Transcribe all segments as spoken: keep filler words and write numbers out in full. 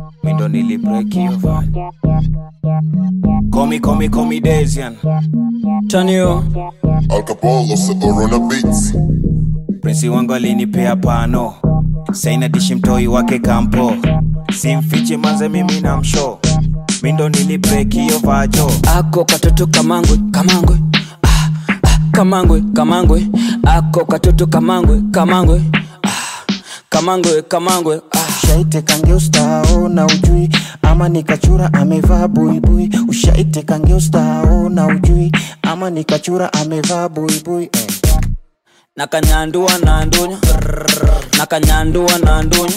Mindo nili break hiyo vibe. Call me, call me, call me Desian. Chanio Alcapolo sa Corona Beats. Prince wangu alinipea pano, saina dishi mtoi wake kampo. Simfiche manze mimi na msho, mindo nili break hiyo vajo. Ako katoto kamangwe, kamangwe ah, ah, kamangwe, kamangwe ako katoto kamangwe, kamangwe ah, kamangwe, kamangwe ah. Ushaite kangeustao na ujui, ama nikachura amevaa buibui. Ushaite kangeustao na ujui, ama nikachura amevaa buibui eh. Nakanyandua na ndunya, nakanyandua na ndunya,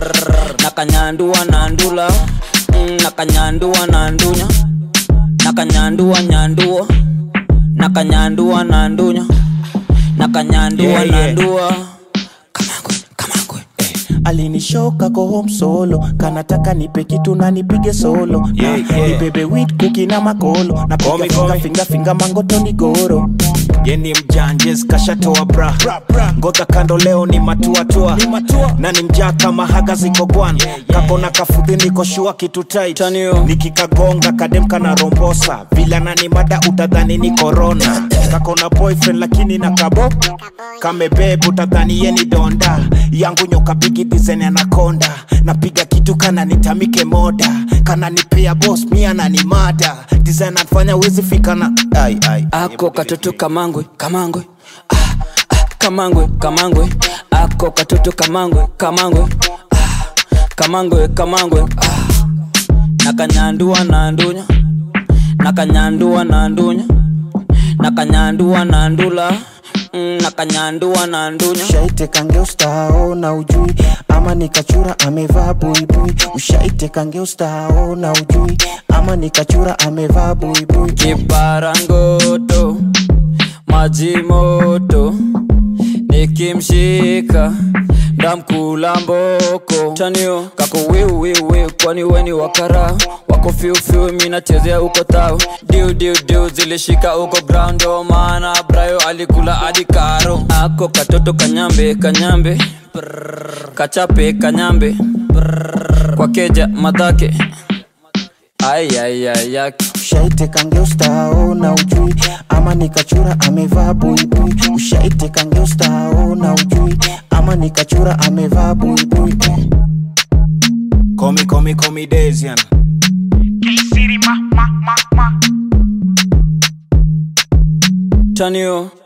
nakanyandua na ndula, nakanyandua na ndunya, nakanyandua nyandua, nakanyandua na ndunya, nakanyandua Yeah, na yeah. ndua. Kamangwe, kamangwe eh. Alinishoka ko home solo, kanataka nipe kitu na nipige solo. Yeah, yeah. Nibebe wheat cookie na makolo, na Call me, piga call finga me. finga finga mangoto ni goro. Yeni mjanjes kashatoa bra, ngoza kando leo ni matuatua, na ni mjaa kama haga ziko gwan. Kakona kafudhi niko shua kitu tight, Chanio nikikagonga kadem kana rombosa. Vila na ni mada utadhani ni corona. Kakona boyfriend lakini na kabo kame babe utadhani yeni donda. Yangu nyoka bigi design anakonda, napiga kitu kana nitamike moda. Kana nipea boss mia na ni mada, design afanya wezi fika na ai ai. ako katoto kamangwe, kamangwe ah, ah, kamangwe, kamangwe ako katoto kamangwe, kamangwe ah, kamangwe, kamangwe ah. Nakanyandua na ndunya, nakanyandua na ndunya, nakanyandua na ndula, mm, nakanyandua na ndunya. Ushaite kangeustao na ujui, ama nikachura amevaa buibui. Ushaite kangeustao na ujui, ama nikachura amevaa buibui. Kiparangoto maji moto, nikimshika ndamkula mboko. Chanio kako wiu wiu wiu, kwani weni wakara wako fiu fiu, mina chezea uko tao. Diu diu diu zilishika uko ground, o maana Brayo alikula adi karo. Ako katoto kanyambe, kanyambe brrr, kachape kanyambe brrr, kwa keja madhake ay ay ay yaki. Ushaite kangeustao na ujui, ama nikachura amevaa buibui. Ushaite kangeustao na ujui, ama nikachura amevaa buibui eh. Call me, call me, call me Desian. Chanio